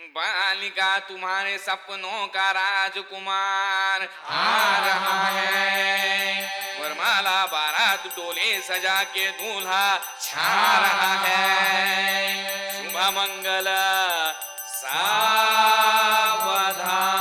बालिका तुम्हारे सपनों का राजकुमार आ रहा है। वरमाला बारात डोले सजा के दूल्हा छा रहा है। शुभ मंगल सावधान।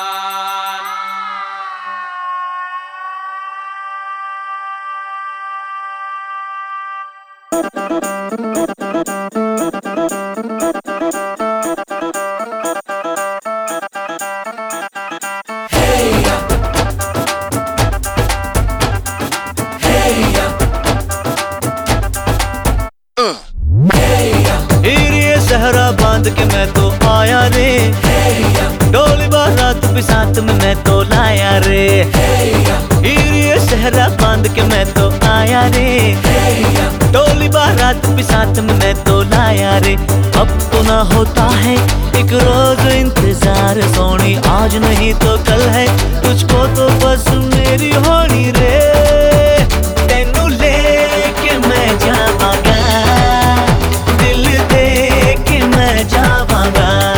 सहरा बांध के मैं तो आया रे, डोली बारात भी साथ में मैं तो लाया रे। ये सहरा बांध के मैं तो आया रे, डोली बारात भी साथ में मैं तो लाया रे। अब तो ना होता है एक रोज इंतजार सोनी, आज नहीं तो कल है तुझको तो बस मेरी होनी रे। तेनू लेके मैं जावांगा, दिल दे के मैं जावांगा।